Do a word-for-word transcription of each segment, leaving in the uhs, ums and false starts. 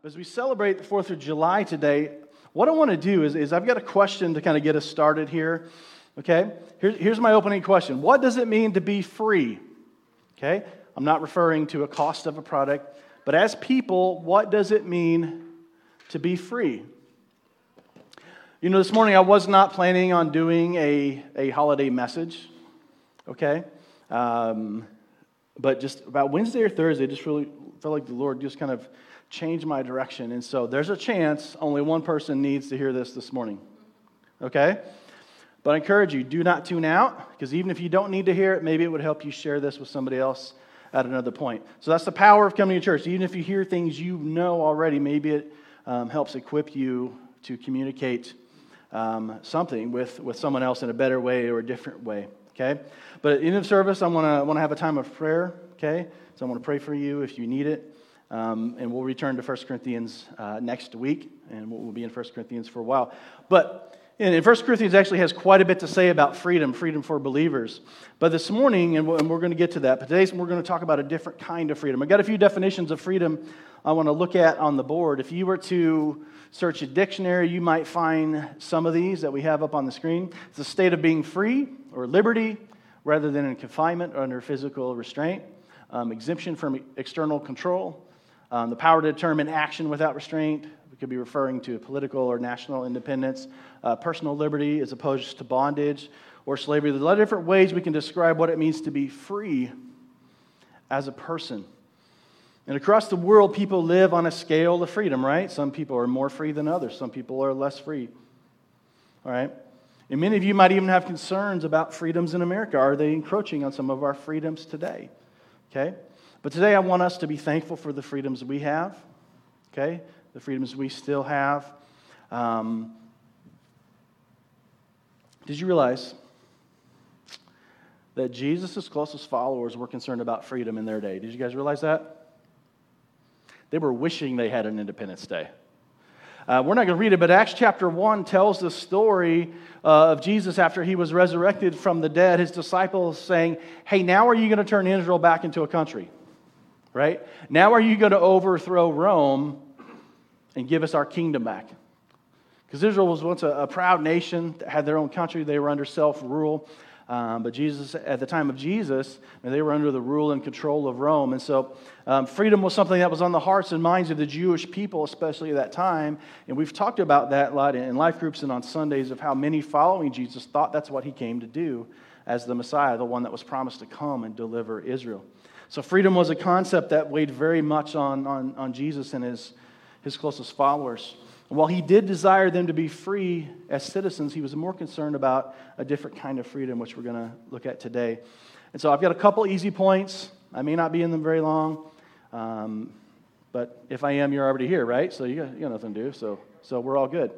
As we celebrate the fourth of July today, what I want to do is, is I've got a question to kind of get us started here. Okay? Here, here's my opening question. What does it mean to be free? Okay? I'm not referring to a cost of a product, but as people, what does it mean to be free? You know, this morning I was not planning on doing a, a holiday message. Okay? Um, but just about Wednesday or Thursday, I just really felt like the Lord just kind of change my direction. And so there's a chance only one person needs to hear this this morning. Okay? But I encourage you, do not tune out, because even if you don't need to hear it, maybe it would help you share this with somebody else at another point. So that's the power of coming to church. Even if you hear things you know already, maybe it um, helps equip you to communicate um, something with, with someone else in a better way or a different way. Okay? But at the end of service, I want to want to have a time of prayer. Okay? So I want to pray for you if you need it. Um, and we'll return to First Corinthians uh, next week, and we'll be in First Corinthians for a while. But in, in First Corinthians actually has quite a bit to say about freedom, freedom for believers. But this morning, and, we'll, and we're going to get to that, but today we're going to talk about a different kind of freedom. I've got a few definitions of freedom I want to look at on the board. If you were to search a dictionary, you might find some of these that we have up on the screen. It's a state of being free or liberty rather than in confinement or under physical restraint, um, exemption from external control, Um, the power to determine action without restraint. We could be referring to political or national independence. Uh, personal liberty as opposed to bondage or slavery. There's a lot of different ways we can describe what it means to be free as a person. And across the world, people live on a scale of freedom, right? Some people are more free than others. Some people are less free. All right? And many of you might even have concerns about freedoms in America. Are they encroaching on some of our freedoms today? Okay? But today I want us to be thankful for the freedoms we have, okay? The freedoms we still have. Um, did you realize that Jesus' closest followers were concerned about freedom in their day? Did you guys realize that? They were wishing they had an Independence Day. Uh, we're not going to read it, but Acts chapter one tells the story uh, of Jesus after he was resurrected from the dead. His disciples saying, hey, now are you going to turn Israel back into a country? Right? Now are you going to overthrow Rome and give us our kingdom back? Because Israel was once a, a proud nation that had their own country. They were under self-rule. Um, but Jesus, at the time of Jesus, they were under the rule and control of Rome. And so um, freedom was something that was on the hearts and minds of the Jewish people, especially at that time. And we've talked about that a lot in life groups and on Sundays of how many following Jesus thought that's what he came to do as the Messiah, the one that was promised to come and deliver Israel. So freedom was a concept that weighed very much on, on, on Jesus and his, his closest followers. And while he did desire them to be free as citizens, he was more concerned about a different kind of freedom, which we're going to look at today. And so I've got a couple easy points. I may not be in them very long, um, but if I am, you're already here, right? So you got, you got nothing to do, so, so we're all good.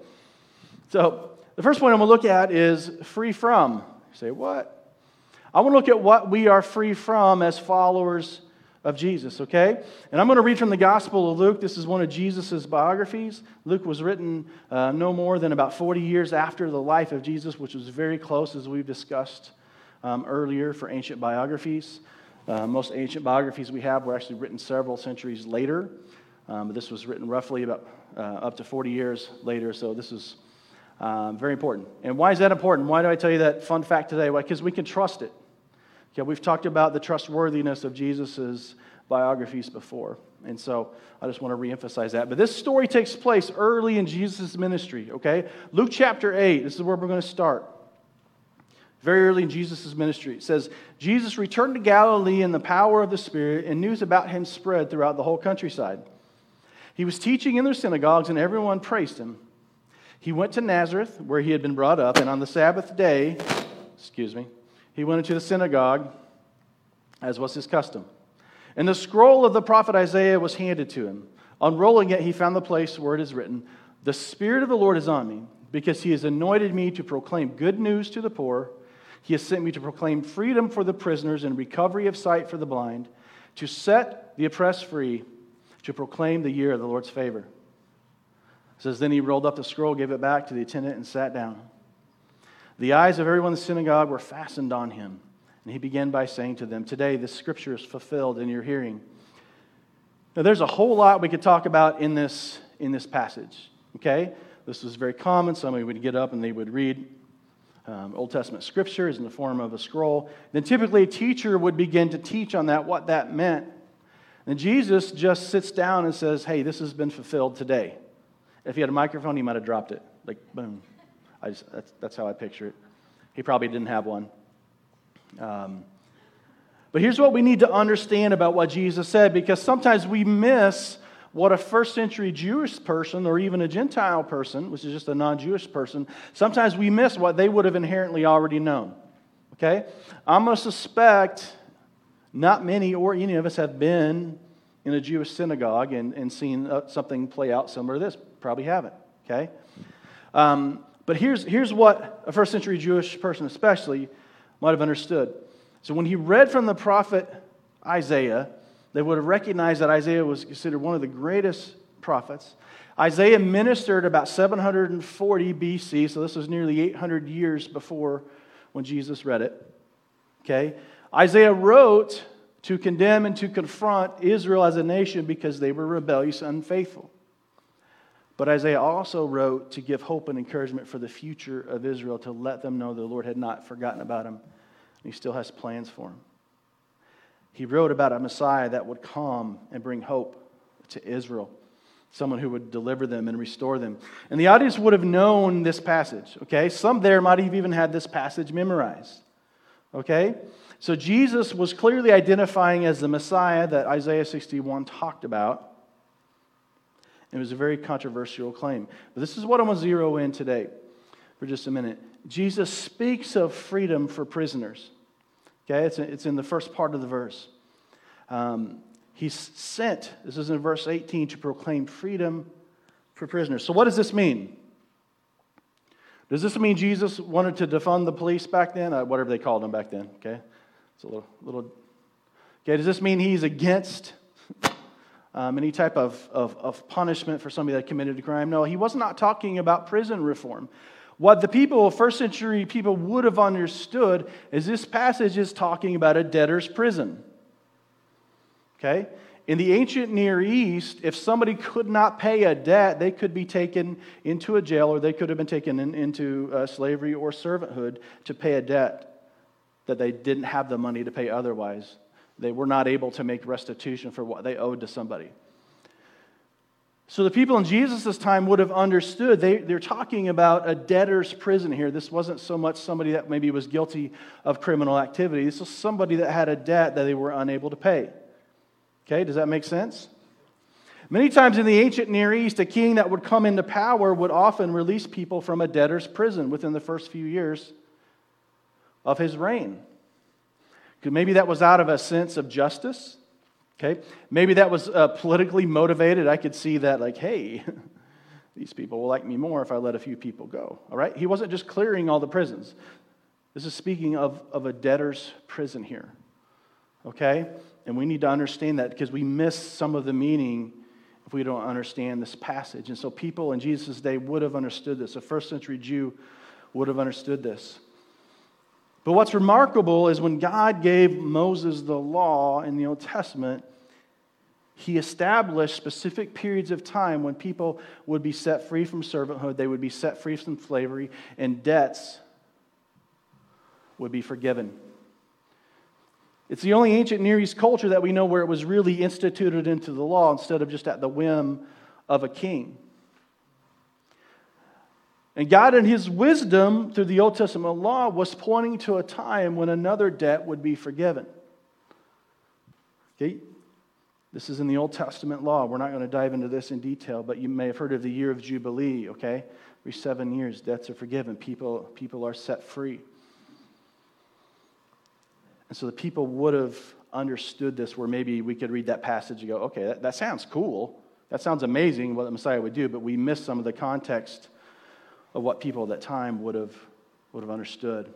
So the first point I'm going to look at is free from. You say, what? I want to look at what we are free from as followers of Jesus, okay? And I'm going to read from the Gospel of Luke. This is one of Jesus' biographies. Luke was written uh, no more than about forty years after the life of Jesus, which was very close, as we've discussed um, earlier, for ancient biographies. Uh, most ancient biographies we have were actually written several centuries later. Um, but this was written roughly about uh, up to forty years later, so this is um, very important. And why is that important? Why do I tell you that fun fact today? Why? Because we can trust it. Okay, we've talked about the trustworthiness of Jesus' biographies before, and so I just want to reemphasize that. But this story takes place early in Jesus' ministry, okay? Luke chapter eight, this is where we're going to start. Very early in Jesus' ministry. It says, Jesus returned to Galilee in the power of the Spirit, and news about him spread throughout the whole countryside. He was teaching in their synagogues, and everyone praised him. He went to Nazareth, where he had been brought up, and on the Sabbath day, excuse me, he went into the synagogue, as was his custom. And the scroll of the prophet Isaiah was handed to him. Unrolling it, he found the place where it is written, "The Spirit of the Lord is on me, because he has anointed me to proclaim good news to the poor. He has sent me to proclaim freedom for the prisoners and recovery of sight for the blind, to set the oppressed free, to proclaim the year of the Lord's favor." It says, then he rolled up the scroll, gave it back to the attendant, and sat down. The eyes of everyone in the synagogue were fastened on him, and he began by saying to them, "Today this scripture is fulfilled in your hearing." Now, there's a whole lot we could talk about in this, in this passage, okay? This was very common. Somebody would get up and they would read um, Old Testament scriptures in the form of a scroll. Then typically a teacher would begin to teach on that, what that meant. And Jesus just sits down and says, hey, this has been fulfilled today. If he had a microphone, he might have dropped it. Like, boom. I just, that's, that's how I picture it. He probably didn't have one. Um, but here's what we need to understand about what Jesus said, because sometimes we miss what a first century Jewish person or even a Gentile person, which is just a non-Jewish person, sometimes we miss what they would have inherently already known. Okay? I'm going to suspect not many or any of us have been in a Jewish synagogue and, and seen uh, something play out similar to this. Probably haven't. Okay? Um, but here's, here's what a first century Jewish person especially might have understood. So when he read from the prophet Isaiah, they would have recognized that Isaiah was considered one of the greatest prophets. Isaiah ministered about seven hundred forty B C, so this was nearly eight hundred years before when Jesus read it. Okay? Isaiah wrote to condemn and to confront Israel as a nation because they were rebellious and unfaithful. But Isaiah also wrote to give hope and encouragement for the future of Israel, to let them know the Lord had not forgotten about them. He still has plans for them. He wrote about a Messiah that would come and bring hope to Israel, someone who would deliver them and restore them. And the audience would have known this passage, okay? Some there might have even had this passage memorized, okay? So Jesus was clearly identifying as the Messiah that Isaiah sixty-one talked about. It was a very controversial claim. But this is what I'm going to zero in today for just a minute. Jesus speaks of freedom for prisoners. Okay, it's, it's in the first part of the verse. Um, he's sent, this is in verse eighteen, to proclaim freedom for prisoners. So what does this mean? Does this mean Jesus wanted to defund the police back then? Uh, whatever they called them back then, okay? It's a little, little... Okay, does this mean he's against um, any type of, of, of punishment for somebody that committed a crime? No, he was not talking about prison reform. What the people, first century people would have understood is this passage is talking about a debtor's prison. Okay? In the ancient Near East, if somebody could not pay a debt, they could be taken into a jail, or they could have been taken in, into uh, slavery or servanthood to pay a debt that they didn't have the money to pay otherwise. They were not able to make restitution for what they owed to somebody. So the people in Jesus' time would have understood. They, they're talking about a debtor's prison here. This wasn't so much somebody that maybe was guilty of criminal activity. This was somebody that had a debt that they were unable to pay. Okay, does that make sense? Many times in the ancient Near East, a king that would come into power would often release people from a debtor's prison within the first few years of his reign. Because maybe that was out of a sense of justice. Okay, maybe that was uh, politically motivated. I could see that, like, hey, these people will like me more if I let a few people go. All right, he wasn't just clearing all the prisons. This is speaking of, of a debtor's prison here. Okay, and we need to understand that because we miss some of the meaning if we don't understand this passage. And so people in Jesus' day would have understood this. A first century Jew would have understood this. But what's remarkable is when God gave Moses the law in the Old Testament, he established specific periods of time when people would be set free from servanthood, they would be set free from slavery, and debts would be forgiven. It's the only ancient Near East culture that we know where it was really instituted into the law instead of just at the whim of a king. And God, in His wisdom, through the Old Testament law, was pointing to a time when another debt would be forgiven. Okay? This is in the Old Testament law. We're not going to dive into this in detail, but you may have heard of the year of Jubilee, okay? Every seven years, debts are forgiven. People, people are set free. And so the people would have understood this, where maybe we could read that passage and go, okay, that, that sounds cool. That sounds amazing what the Messiah would do, but we miss some of the context of what people at that time would have would have understood.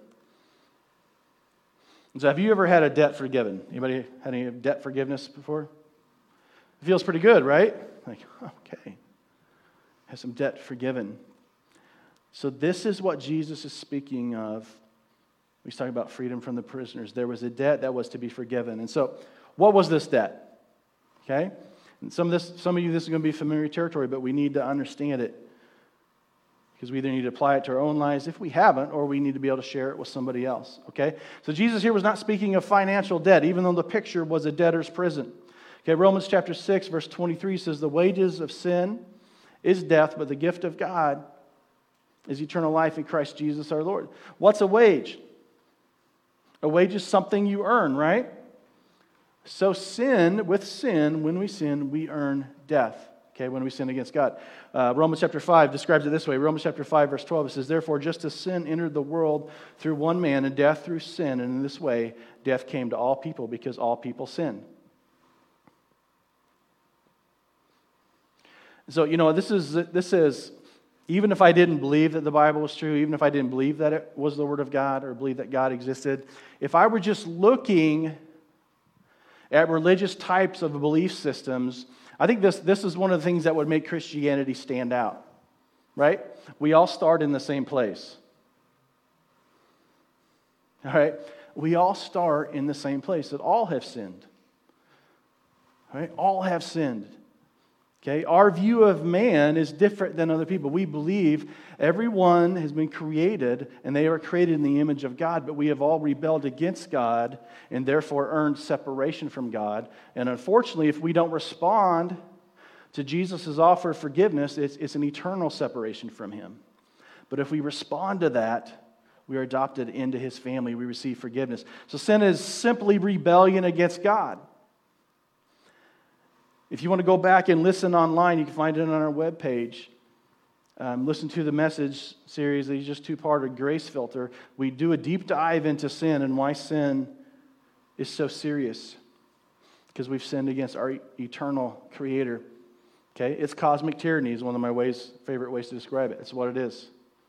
And so have you ever had a debt forgiven? Anybody had any debt forgiveness before? It feels pretty good, right? Like, okay, have some debt forgiven. So this is what Jesus is speaking of. He's talking about freedom from the prisoners. There was a debt that was to be forgiven. And so what was this debt? Okay? And some of this, some of you, this is going to be familiar territory, but we need to understand it. Because we either need to apply it to our own lives if we haven't, or we need to be able to share it with somebody else. Okay? So Jesus here was not speaking of financial debt, even though the picture was a debtor's prison. Okay, Romans chapter six, verse twenty-three says, the wages of sin is death, but the gift of God is eternal life in Christ Jesus our Lord. What's a wage? A wage is something you earn, right? So sin, with sin, when we sin, we earn death. Okay, when we sin against God. Uh, Romans chapter five describes it this way. Romans chapter five, verse twelve, it says, therefore, just as sin entered the world through one man, and death through sin, and in this way, death came to all people because all people sinned. So, you know, this is, this is, even if I didn't believe that the Bible was true, even if I didn't believe that it was the Word of God, or believe that God existed, if I were just looking at religious types of belief systems, I think this, this is one of the things that would make Christianity stand out, right? We all start in the same place. All right? We all start in the same place, that all have sinned. All right? All have sinned. Okay? Our view of man is different than other people. We believe everyone has been created, and they are created in the image of God, but we have all rebelled against God and therefore earned separation from God. And unfortunately, if we don't respond to Jesus' offer of forgiveness, it's, it's an eternal separation from Him. But if we respond to that, we are adopted into His family. We receive forgiveness. So sin is simply rebellion against God. If you want to go back and listen online, you can find it on our webpage. Um, listen to the message series, these just two-parter Grace Filter. We do a deep dive into sin and why sin is so serious. Because we've sinned against our eternal Creator. Okay, it's cosmic tyranny is one of my ways, favorite ways to describe it. It's what it is.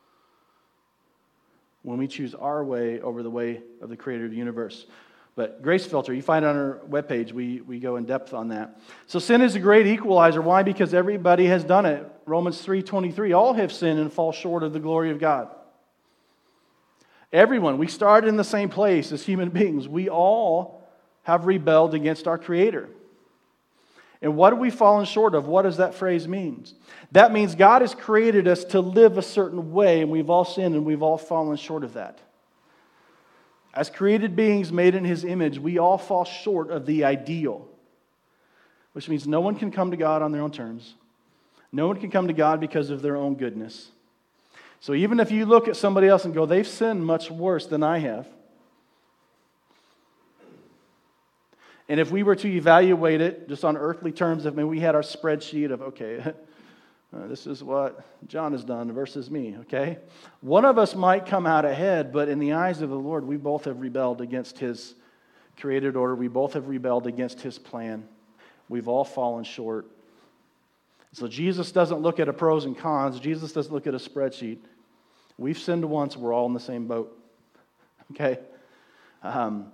When we choose our way over the way of the Creator of the universe. But Grace Filter, you find it on our webpage. We, we go in depth on that. So sin is a great equalizer. Why? Because everybody has done it. Romans three twenty-three, all have sinned and fall short of the glory of God. Everyone. We started in the same place as human beings. We all have rebelled against our Creator. And what have we fallen short of? What does that phrase mean? That means God has created us to live a certain way, and we've all sinned and we've all fallen short of that. As created beings made in His image, we all fall short of the ideal, which means no one can come to God on their own terms. No one can come to God because of their own goodness. So even if you look at somebody else and go, they've sinned much worse than I have, and if we were to evaluate it just on earthly terms, if maybe we had our spreadsheet of, okay, Uh, this is what John has done versus me, okay? One of us might come out ahead, but in the eyes of the Lord, we both have rebelled against His created order. We both have rebelled against His plan. We've all fallen short. So Jesus doesn't look at a pros and cons. Jesus doesn't look at a spreadsheet. We've sinned once. We're all in the same boat, okay? Um,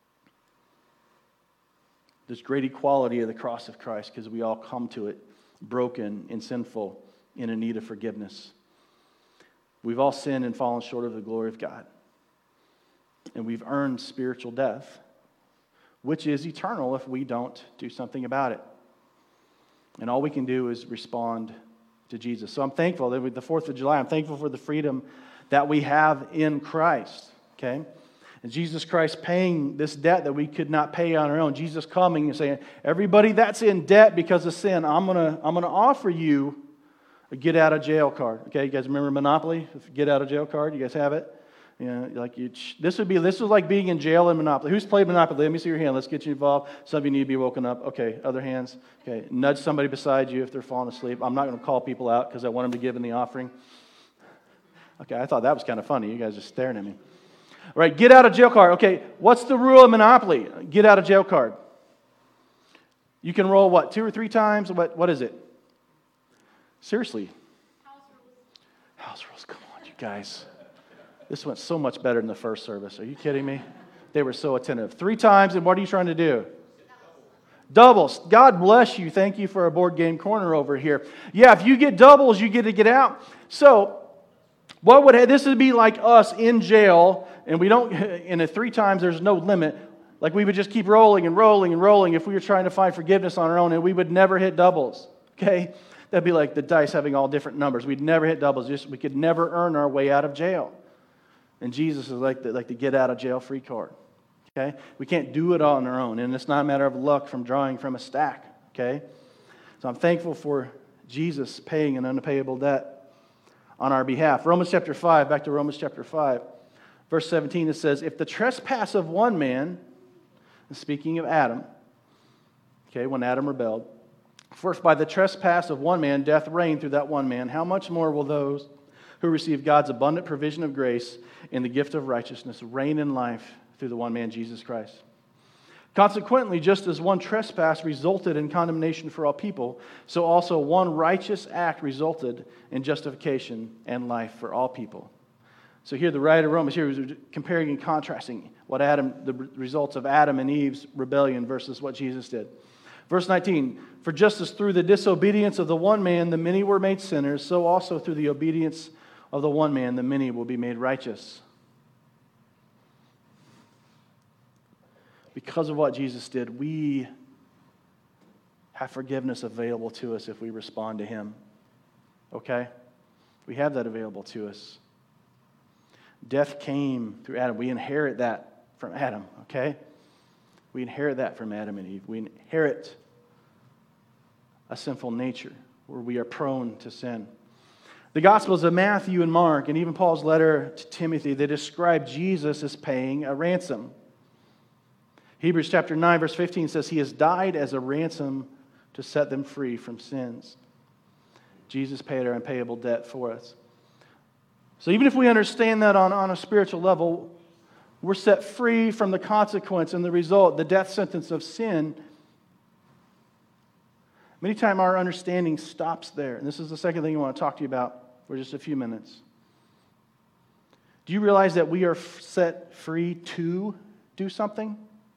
there's great equality of the cross of Christ because we all come to it broken and sinful, in a need of forgiveness. We've all sinned and fallen short of the glory of God. And we've earned spiritual death, which is eternal if we don't do something about it. And all we can do is respond to Jesus. So I'm thankful that with the fourth of July, I'm thankful for the freedom that we have in Christ. Okay? And Jesus Christ paying this debt that we could not pay on our own. Jesus coming and saying, everybody that's in debt because of sin, I'm gonna, I'm gonna offer you a get out of jail card. Okay, you guys remember Monopoly? Get out of jail card. You guys have it? You know, like you, this would be this was like being in jail in Monopoly. Who's played Monopoly? Let me see your hand. Let's get you involved. Some of you need to be woken up. Okay, other hands. Okay, nudge somebody beside you if they're falling asleep. I'm not going to call people out because I want them to give in the offering. Okay, I thought that was kind of funny. You guys are staring at me. All right, get out of jail card. Okay, what's the rule of Monopoly? Get out of jail card. You can roll what, two or three times? What? What is it? Seriously. House rules. House rules, come on, you guys. This went so much better than the first service. Are you kidding me? They were so attentive. Three times, and what are you trying to do? Doubles. God bless you. Thank you for a board game corner over here. Yeah, if you get doubles, you get to get out. So, what would this would be like us in jail, and we don't, and at three times there's no limit. Like we would just keep rolling and rolling and rolling if we were trying to find forgiveness on our own, and we would never hit doubles, okay? That'd be like the dice having all different numbers. We'd never hit doubles. Just we could never earn our way out of jail. And Jesus is like the, like the get out of jail free card, okay? We can't do it all on our own, and it's not a matter of luck from drawing from a stack, okay? So I'm thankful for Jesus paying an unpayable debt on our behalf. Romans chapter five, back to Romans chapter five, verse seventeen, it says, if the trespass of one man, speaking of Adam, okay, when Adam rebelled, first by the trespass of one man, death reigned through that one man, how much more will those who receive God's abundant provision of grace and the gift of righteousness reign in life through the one man, Jesus Christ? Consequently, just as one trespass resulted in condemnation for all people, so also one righteous act resulted in justification and life for all people. So here the writer of Romans here is comparing and contrasting what Adam, the results of Adam and Eve's rebellion versus what Jesus did. Verse nineteen, for just as through the disobedience of the one man the many were made sinners, so also through the obedience of the one man the many will be made righteous. Because of what Jesus did, we have forgiveness available to us if we respond to Him. Okay? We have that available to us. Death came through Adam. We inherit that from Adam, okay? We inherit that from Adam and Eve. We inherit a sinful nature where we are prone to sin. The Gospels of Matthew and Mark, and even Paul's letter to Timothy, they describe Jesus as paying a ransom. Hebrews chapter nine, verse fifteen says, He has died as a ransom to set them free from sins. Jesus paid our unpayable debt for us. So even if we understand that on, on a spiritual level, we're set free from the consequence and the result, the death sentence of sin. Many times our understanding stops there. And this is the second thing I want to talk to you about for just a few minutes. Do you realize that we are set free to do something?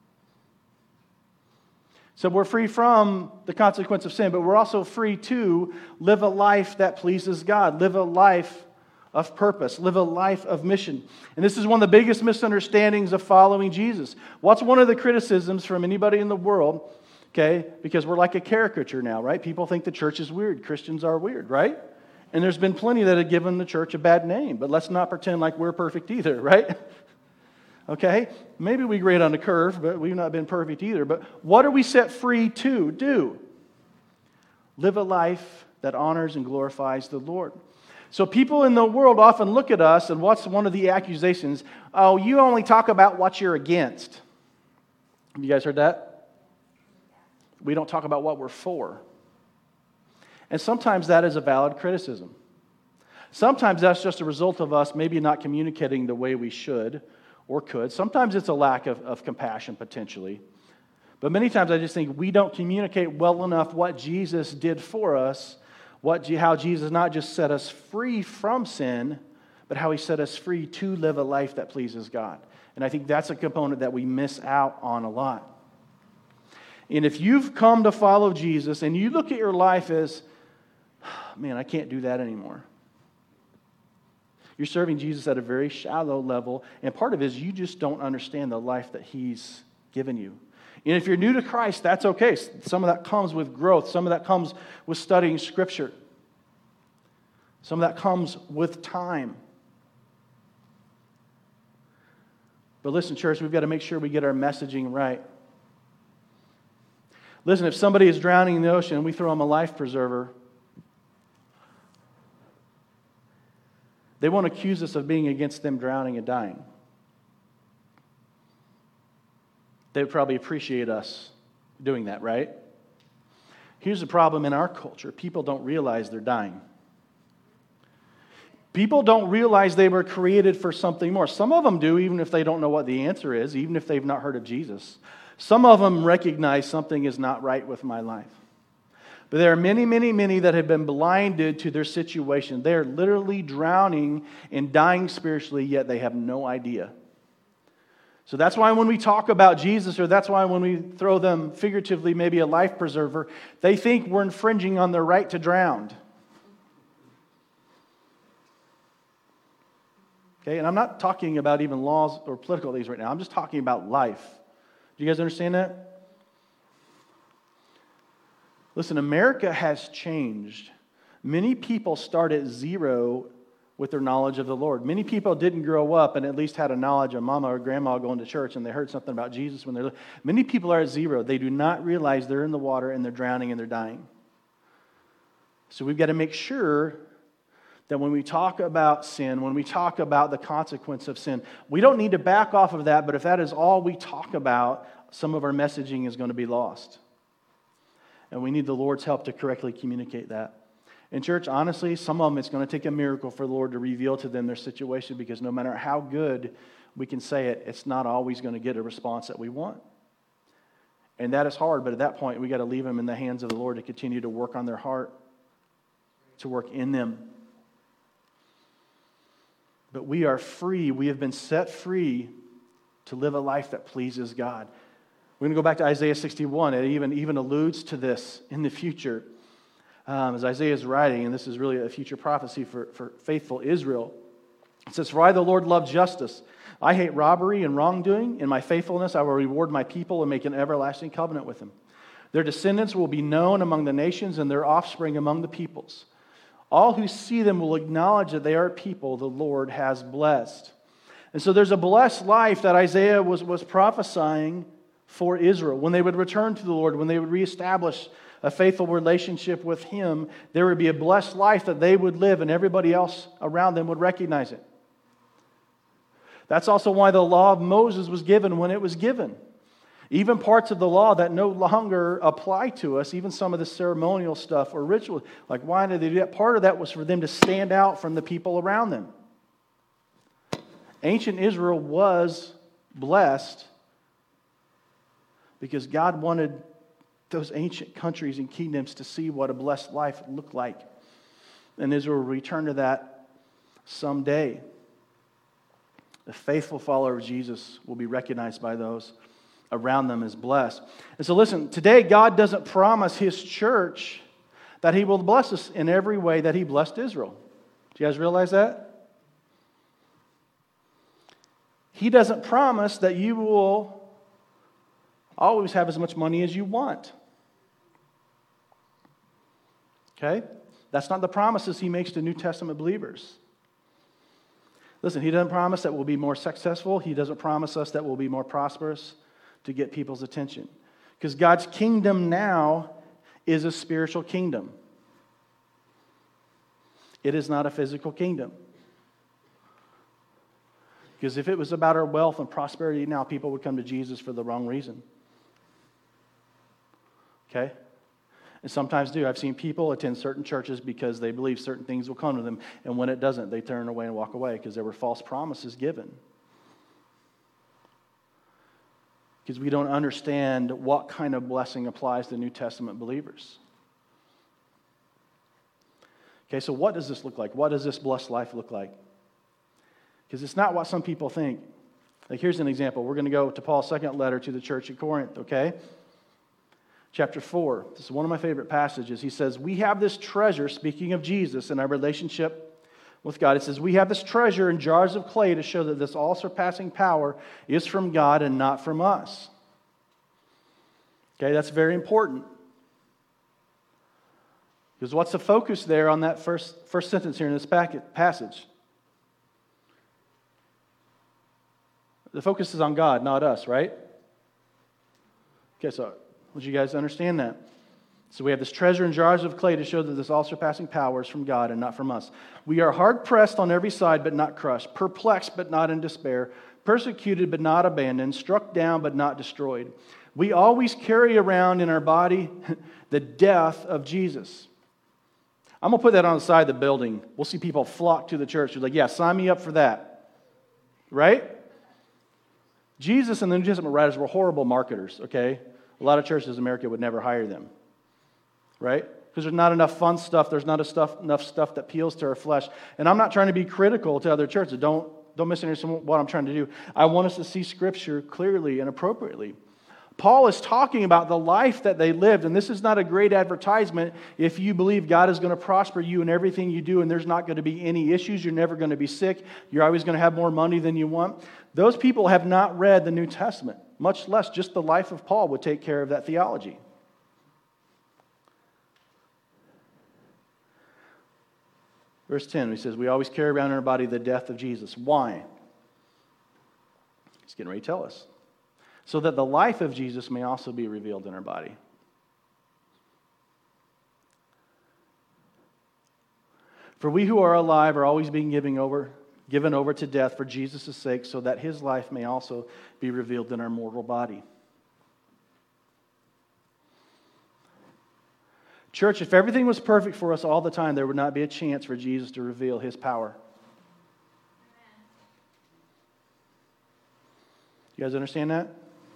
So we're free from the consequence of sin, but we're also free to live a life that pleases God, live a life of purpose, live a life of mission. And this is one of the biggest misunderstandings of following Jesus. What's one of the criticisms from anybody in the world? Okay, because we're like a caricature now, right? People think the church is weird. Christians are weird, right? And there's been plenty that have given the church a bad name, but let's not pretend like we're perfect either, right? Okay, maybe we grade on the curve, but we've not been perfect either. But what are we set free to do? Live a life that honors and glorifies the Lord. So people in the world often look at us, and what's one of the accusations? Oh, you only talk about what you're against. Have you guys heard that? We don't talk about what we're for. And sometimes that is a valid criticism. Sometimes that's just a result of us maybe not communicating the way we should or could. Sometimes it's a lack of, of compassion, potentially. But many times I just think we don't communicate well enough what Jesus did for us, what how Jesus not just set us free from sin, but how He set us free to live a life that pleases God. And I think that's a component that we miss out on a lot. And if you've come to follow Jesus and you look at your life as, man, I can't do that anymore. You're serving Jesus at a very shallow level, and part of it is you just don't understand the life that He's given you. And if you're new to Christ, that's okay. Some of that comes with growth. Some of that comes with studying Scripture. Some of that comes with time. But listen, church, we've got to make sure we get our messaging right. Listen, if somebody is drowning in the ocean and we throw them a life preserver, they won't accuse us of being against them drowning and dying. They would probably appreciate us doing that, right? Here's the problem in our culture. People don't realize they're dying. People don't realize they were created for something more. Some of them do, even if they don't know what the answer is, even if they've not heard of Jesus. Some of them recognize something is not right with my life. But there are many, many, many that have been blinded to their situation. They are literally drowning and dying spiritually, yet they have no idea. So that's why when we talk about Jesus, or that's why when we throw them figuratively maybe a life preserver, they think we're infringing on their right to drown. Okay, and I'm not talking about even laws or political things right now. I'm just talking about life. Do you guys understand that? Listen, America has changed. Many people start at zero with their knowledge of the Lord. Many people didn't grow up and at least had a knowledge of mama or grandma going to church and they heard something about Jesus when they're little. Many people are at zero. They do not realize they're in the water and they're drowning and they're dying. So we've got to make sure that when we talk about sin, when we talk about the consequence of sin, we don't need to back off of that, but if that is all we talk about, some of our messaging is going to be lost. And we need the Lord's help to correctly communicate that. In church, honestly, some of them, it's going to take a miracle for the Lord to reveal to them their situation, because no matter how good we can say it, it's not always going to get a response that we want. And that is hard, but at that point, we got to leave them in the hands of the Lord to continue to work on their heart, to work in them. But we are free. We have been set free to live a life that pleases God. We're going to go back to Isaiah sixty-one. It even, even alludes to this in the future. Um, as Isaiah is writing, and this is really a future prophecy for, for faithful Israel. It says, "For I, the Lord, love justice. I hate robbery and wrongdoing. In my faithfulness, I will reward my people and make an everlasting covenant with them. Their descendants will be known among the nations and their offspring among the peoples. All who see them will acknowledge that they are a people the Lord has blessed." And so there's a blessed life that Isaiah was, was prophesying for Israel. When they would return to the Lord, when they would reestablish a faithful relationship with Him, there would be a blessed life that they would live and everybody else around them would recognize it. That's also why the law of Moses was given when it was given. Even parts of the law that no longer apply to us, even some of the ceremonial stuff or ritual, like why did they do that? Part of that was for them to stand out from the people around them. Ancient Israel was blessed because God wanted those ancient countries and kingdoms to see what a blessed life looked like. And Israel will return to that someday. The faithful follower of Jesus will be recognized by those around them as blessed. And so listen, today God doesn't promise His church that He will bless us in every way that He blessed Israel. Do you guys realize that? He doesn't promise that you will always have as much money as you want. Okay? That's not the promises He makes to New Testament believers. Listen, He doesn't promise that we'll be more successful. He doesn't promise us that we'll be more prosperous to get people's attention. Because God's kingdom now is a spiritual kingdom. It is not a physical kingdom. Because if it was about our wealth and prosperity now, people would come to Jesus for the wrong reason. Okay? And sometimes do. I've seen people attend certain churches because they believe certain things will come to them, and when it doesn't, they turn away and walk away because there were false promises given. Because we don't understand what kind of blessing applies to New Testament believers. Okay, so what does this look like? What does this blessed life look like? Because it's not what some people think. Like, here's an example. We're going to go to Paul's second letter to the church at Corinth, okay? Chapter four. This is one of my favorite passages. He says, "We have this treasure," speaking of Jesus and our relationship with God. It says, "We have this treasure in jars of clay to show that this all-surpassing power is from God and not from us." Okay, that's very important. Because what's the focus there on that first, first sentence here in this packet, passage? The focus is on God, not us, right? Okay, so would you guys understand that? So we have this treasure in jars of clay to show that this all-surpassing power is from God and not from us. "We are hard-pressed on every side, but not crushed, perplexed, but not in despair, persecuted, but not abandoned, struck down, but not destroyed. We always carry around in our body the death of Jesus." I'm going to put that on the side of the building. We'll see people flock to the church. They're like, yeah, sign me up for that. Right? Jesus and the New Testament writers were horrible marketers, okay? A lot of churches in America would never hire them. Right? Because there's not enough fun stuff. There's not enough, enough stuff that appeals to our flesh. And I'm not trying to be critical to other churches. Don't, don't misunderstand what I'm trying to do. I want us to see Scripture clearly and appropriately. Paul is talking about the life that they lived, and this is not a great advertisement if you believe God is going to prosper you in everything you do and there's not going to be any issues, you're never going to be sick, you're always going to have more money than you want. Those people have not read the New Testament, much less just the life of Paul would take care of that theology. Verse ten, he says, we always carry around in our body the death of Jesus. Why? He's getting ready to tell us. So that the life of Jesus may also be revealed in our body. For we who are alive are always being given over, given over to death for Jesus' sake, so that his life may also be revealed in our mortal body. Church, if everything was perfect for us all the time, there would not be a chance for Jesus to reveal his power. You guys understand that?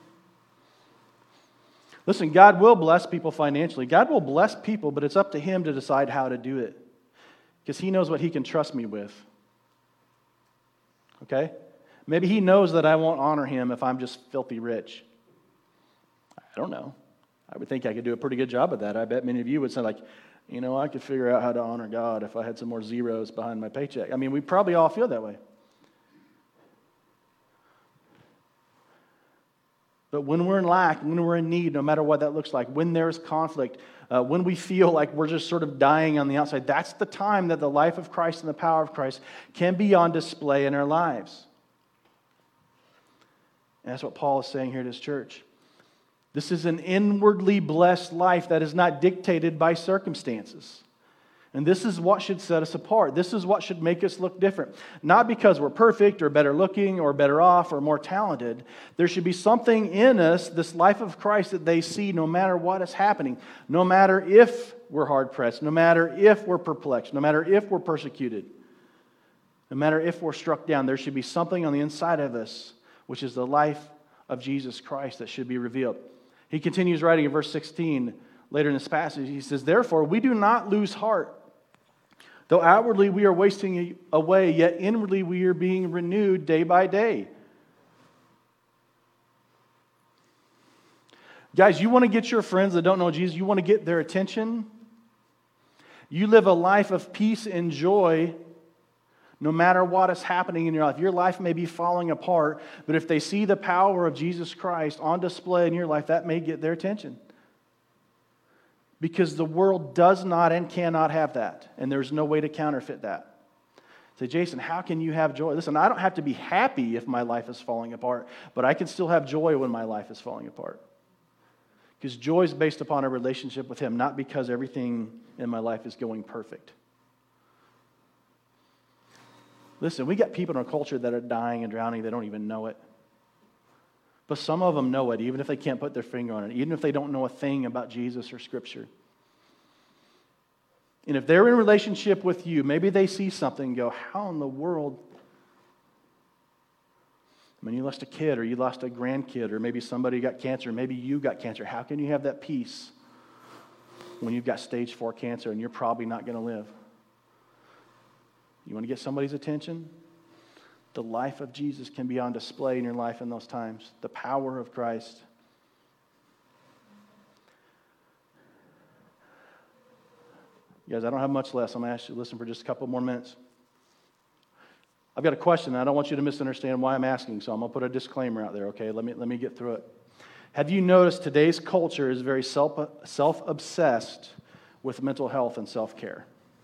Listen, God will bless people financially. God will bless people, but it's up to him to decide how to do it. Because he knows what he can trust me with. Okay? Maybe he knows that I won't honor him if I'm just filthy rich. I don't know. I would think I could do a pretty good job of that. I bet many of you would say, like, you know, I could figure out how to honor God if I had some more zeros behind my paycheck. I mean, we probably all feel that way. But when we're in lack, when we're in need, no matter what that looks like, when there's conflict, uh, when we feel like we're just sort of dying on the outside, that's the time that the life of Christ and the power of Christ can be on display in our lives. And that's what Paul is saying here to his church. This is an inwardly blessed life that is not dictated by circumstances. And this is what should set us apart. This is what should make us look different. Not because we're perfect or better looking or better off or more talented. There should be something in us, this life of Christ, that they see no matter what is happening. No matter if we're hard-pressed. No matter if we're perplexed. No matter if we're persecuted. No matter if we're struck down. There should be something on the inside of us, which is the life of Jesus Christ, that should be revealed. He continues writing in verse sixteen, later in this passage. He says, therefore, we do not lose heart. Though outwardly we are wasting away, yet inwardly we are being renewed day by day. Guys, you want to get your friends that don't know Jesus, you want to get their attention? You live a life of peace and joy no matter what is happening in your life. Your life may be falling apart, but if they see the power of Jesus Christ on display in your life, that may get their attention. Because the world does not and cannot have that. And there's no way to counterfeit that. Say, Jason, how can you have joy? Listen, I don't have to be happy if my life is falling apart, but I can still have joy when my life is falling apart. Because joy is based upon a relationship with him, not because everything in my life is going perfect. Listen, we got people in our culture that are dying and drowning, they don't even know it. But some of them know it, even if they can't put their finger on it, even if they don't know a thing about Jesus or Scripture. And if they're in a relationship with you, maybe they see something and go, how in the world? I mean, you lost a kid, or you lost a grandkid, or maybe somebody got cancer, maybe you got cancer. How can you have that peace when you've got stage four cancer and you're probably not going to live? You want to get somebody's attention? The life of Jesus can be on display in your life in those times. The power of Christ. You guys, I don't have much less. I'm going to ask you to listen for just a couple more minutes. I've got a question, and I don't want you to misunderstand why I'm asking, so I'm going to put a disclaimer out there, okay? Let me, let me get through it. Have you noticed today's culture is very self, self-obsessed with mental health and self-care?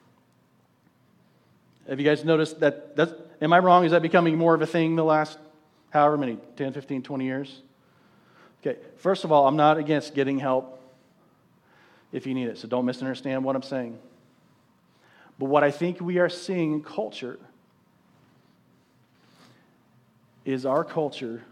Have you guys noticed that? That's, am I wrong? Is that becoming more of a thing the last however many, ten, fifteen, twenty years? Okay, first of all, I'm not against getting help if you need it, so don't misunderstand what I'm saying. But what I think we are seeing in culture is our culture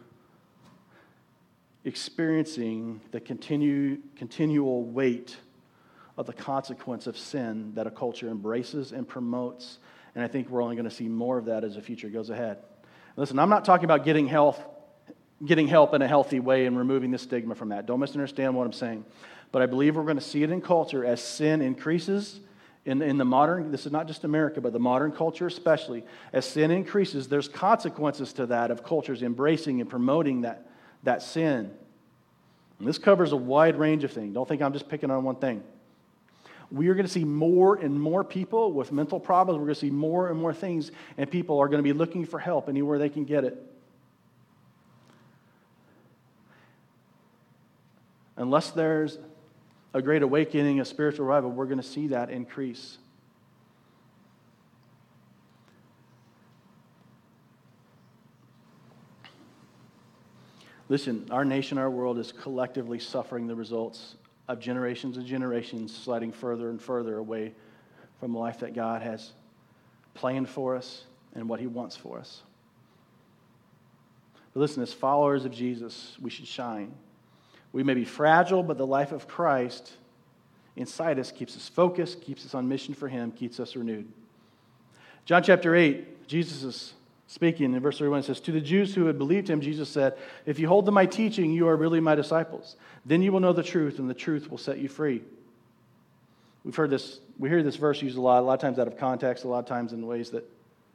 experiencing the continue, continual weight of the consequence of sin that a culture embraces and promotes. And I think we're only going to see more of that as the future goes ahead. Listen, I'm not talking about getting health, getting help in a healthy way and removing the stigma from that. Don't misunderstand what I'm saying. But I believe we're going to see it in culture as sin increases in, in the modern, this is not just America, but the modern culture especially. As sin increases, there's consequences to that of cultures embracing and promoting that, that sin. And this covers a wide range of things. Don't think I'm just picking on one thing. We are going to see more and more people with mental problems. We're going to see more and more things, and people are going to be looking for help anywhere they can get it. Unless there's a great awakening, a spiritual revival, we're going to see that increase. Listen, our nation, our world is collectively suffering the results of generations and generations sliding further and further away from the life that God has planned for us and what He wants for us. But listen, as followers of Jesus, we should shine. We may be fragile, but the life of Christ inside us keeps us focused, keeps us on mission for Him, keeps us renewed. John chapter eight, Jesus is speaking in verse thirty-one. It says, "To the Jews who had believed Him, Jesus said, 'If you hold to my teaching, you are really my disciples. Then you will know the truth, and the truth will set you free.'" We've heard this, we hear this verse used a lot, a lot of times out of context, a lot of times in ways that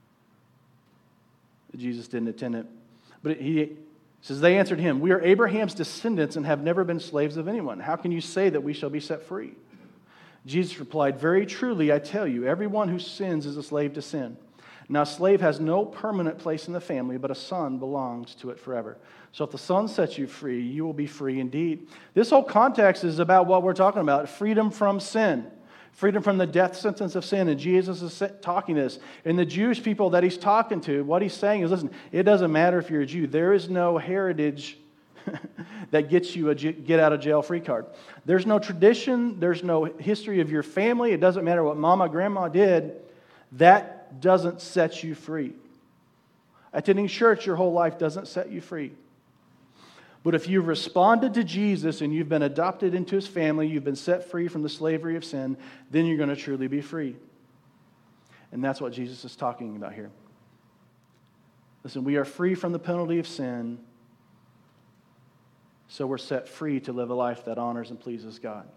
Jesus didn't intend it. But He says, "They answered Him, 'We are Abraham's descendants and have never been slaves of anyone. How can you say that we shall be set free?' Jesus replied, 'Very truly, I tell you, everyone who sins is a slave to sin. Now, a slave has no permanent place in the family, but a son belongs to it forever. So if the Son sets you free, you will be free indeed.'" This whole context is about what we're talking about, freedom from sin, freedom from the death sentence of sin. And Jesus is talking this. And the Jewish people that He's talking to, what He's saying is, listen, it doesn't matter if you're a Jew. There is no heritage that gets you a get out of jail free card. There's no tradition. There's no history of your family. It doesn't matter what mama, grandma did. That doesn't set you free. Attending church your whole life doesn't set you free. But if you've responded to Jesus and you've been adopted into His family, you've been set free from the slavery of sin, then you're going to truly be free. And that's what Jesus is talking about here. Listen, we are free from the penalty of sin, so we're set free to live a life that honors and pleases God.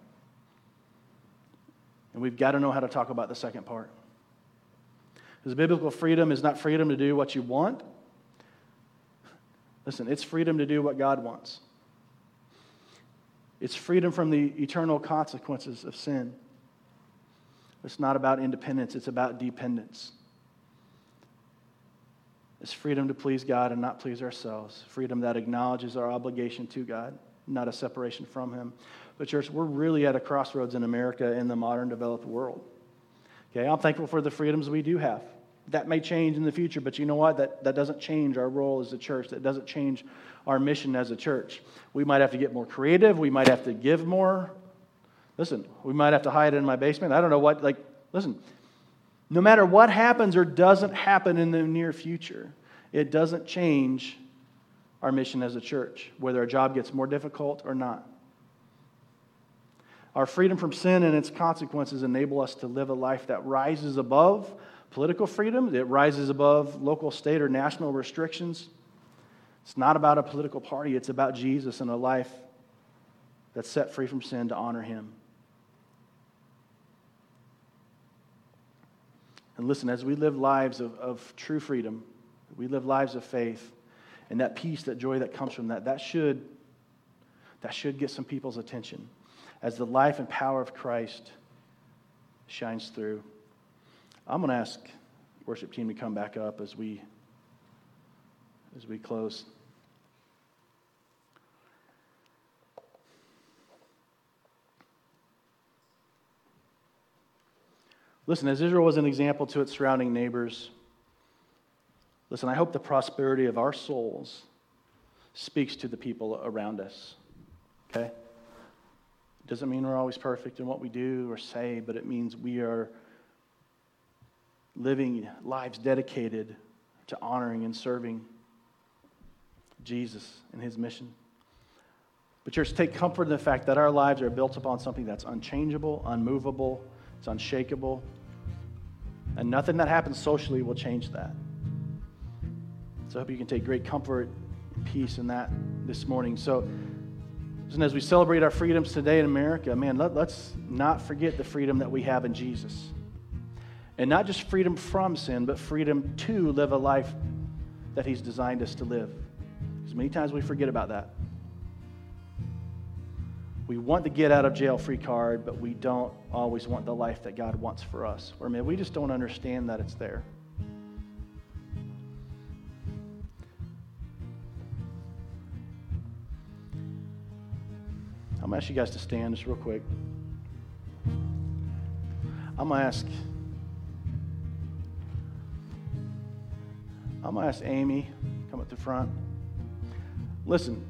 And we've got to know how to talk about the second part. Because biblical freedom is not freedom to do what you want. Listen, it's freedom to do what God wants. It's freedom from the eternal consequences of sin. It's not about independence, it's about dependence. It's freedom to please God and not please ourselves. Freedom that acknowledges our obligation to God, not a separation from Him. But church, we're really at a crossroads in America in the modern developed world. Okay, I'm thankful for the freedoms we do have. That may change in the future, but you know what? That, that doesn't change our role as a church. That doesn't change our mission as a church. We might have to get more creative. We might have to give more. Listen, we might have to hide it in my basement. I don't know what, like, listen, no matter what happens or doesn't happen in the near future, it doesn't change our mission as a church, whether our job gets more difficult or not. Our freedom from sin and its consequences enable us to live a life that rises above political freedom. It rises above local, state, or national restrictions. It's not about a political party. It's about Jesus and a life that's set free from sin to honor Him. And listen, as we live lives of, of true freedom, we live lives of faith, and that peace, that joy that comes from that, that should, that should get some people's attention as the life and power of Christ shines through. I'm going to ask the worship team to come back up as we as we close. Listen, as Israel was an example to its surrounding neighbors, listen, I hope the prosperity of our souls speaks to the people around us. Okay? Doesn't mean we're always perfect in what we do or say, but it means we are living lives dedicated to honoring and serving Jesus and His mission. But church, take comfort in the fact that our lives are built upon something that's unchangeable, unmovable, it's unshakable, and nothing that happens socially will change that. So I hope you can take great comfort and peace in that this morning. So, and as we celebrate our freedoms today in America, man, let, let's not forget the freedom that we have in Jesus. And not just freedom from sin, but freedom to live a life that He's designed us to live. Because many times we forget about that. We want the get out of jail free card, but we don't always want the life that God wants for us. Or maybe we just don't understand that it's there. I'm going to ask you guys to stand just real quick. I'm going to ask I'm going to ask Amy, come up to front. Listen,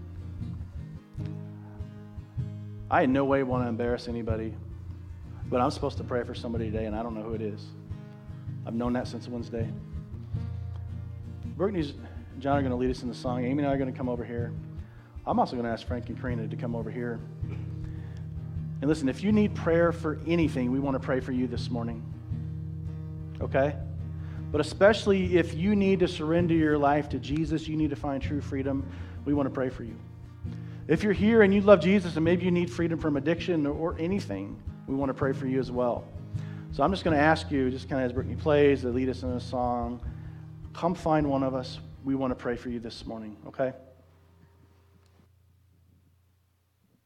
I in no way want to embarrass anybody, but I'm supposed to pray for somebody today, and I don't know who it is. I've known that since Wednesday. Brittany and John are going to lead us in the song. Amy and I are going to come over here. I'm also going to ask Frank and Karina to come over here. And listen, if you need prayer for anything, we want to pray for you this morning. Okay? But especially if you need to surrender your life to Jesus, you need to find true freedom, we want to pray for you. If you're here and you love Jesus and maybe you need freedom from addiction or, or anything, we want to pray for you as well. So I'm just going to ask you, just kind of as Brittany plays, to lead us in a song, come find one of us. We want to pray for you this morning, okay?